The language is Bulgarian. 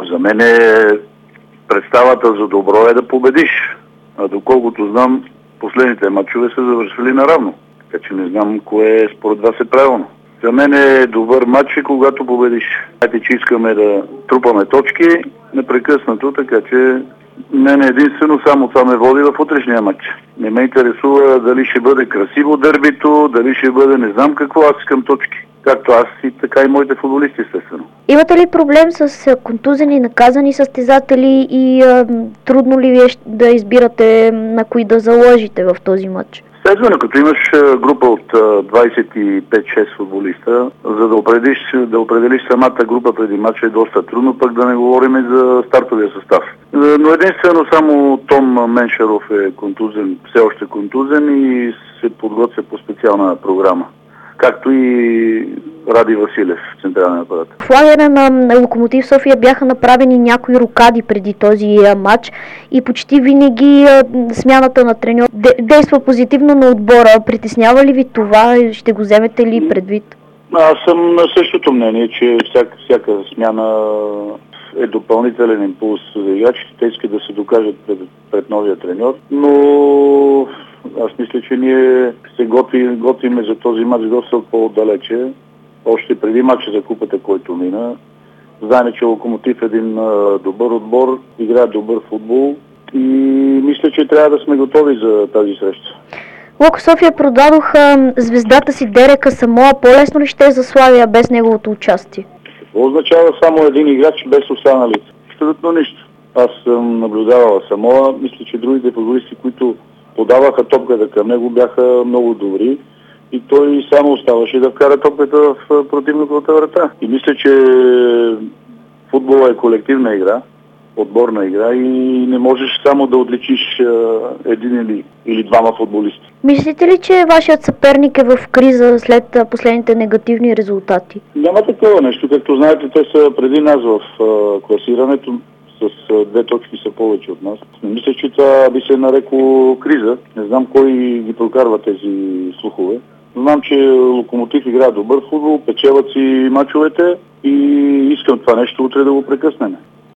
За мен представата за добро е да победиш. А доколкото знам, последните матчове са завършили наравно. Така че не знам кое според вас е правилно. За мен е добър матч, когато победиш. Знаете, че искаме да трупаме точки непрекъснато, така че мен единствено само това ме води в утрешния матч. Не ме интересува дали ще бъде красиво дербито, дали ще бъде не знам какво, аз искам точки. Както аз и така и моите футболисти, естествено. Имате ли проблем с контузени, наказани състезатели и трудно ли ви е да избирате на кои да заложите в този матч? Естествено, като имаш група от 25-6 футболиста, за да определиш самата група преди матча е доста трудно, пък да не говорим за стартовия състав. Но единствено само Том Меншаров е контузен, все още контузен и се подготвя по специална програма. Както и Ради Василев, централен апарат. В лагера на Локомотив София бяха направени някои рокади преди този матч и почти винаги смяната на треньор действа позитивно на отбора. Притеснява ли ви това? Ще го вземете ли предвид? Аз съм на същото мнение, че всяка смяна е допълнителен импулс за играчите. Те искат да се докажат пред новия треньор, но аз мисля, че ние се готвиме за този матч доста по-далече. Още преди матча за купата, който мина. Знаем, че Локомотив е един добър отбор, играе добър футбол и мисля, че трябва да сме готови за тази среща. Локо София продадоха звездата си Дерека Самоа. По-лесно ли ще е за Славия без неговото участие? Какво означава само един играч без останалите? Абсолютно нищо. Аз съм наблюдавал Самоа. Мисля, че другите футболисти, които подаваха топката към него, бяха много добри и той само оставаше да вкара топката в противната врата. И мисля, че футбола е колективна игра, отборна игра и не можеш само да отличиш един или двама футболисти. Мислите ли, че вашият съперник е в криза след последните негативни резултати? Няма такова нещо. Както знаете, те са преди нас в класирането. С 2 точки са повече от нас. Не мисля, че това би се нарекло криза. Не знам кой ги прокарва тези слухове. Знам, че Локомотив играе добър футбол, печелят си мачовете и искам това нещо утре да го прекъснем.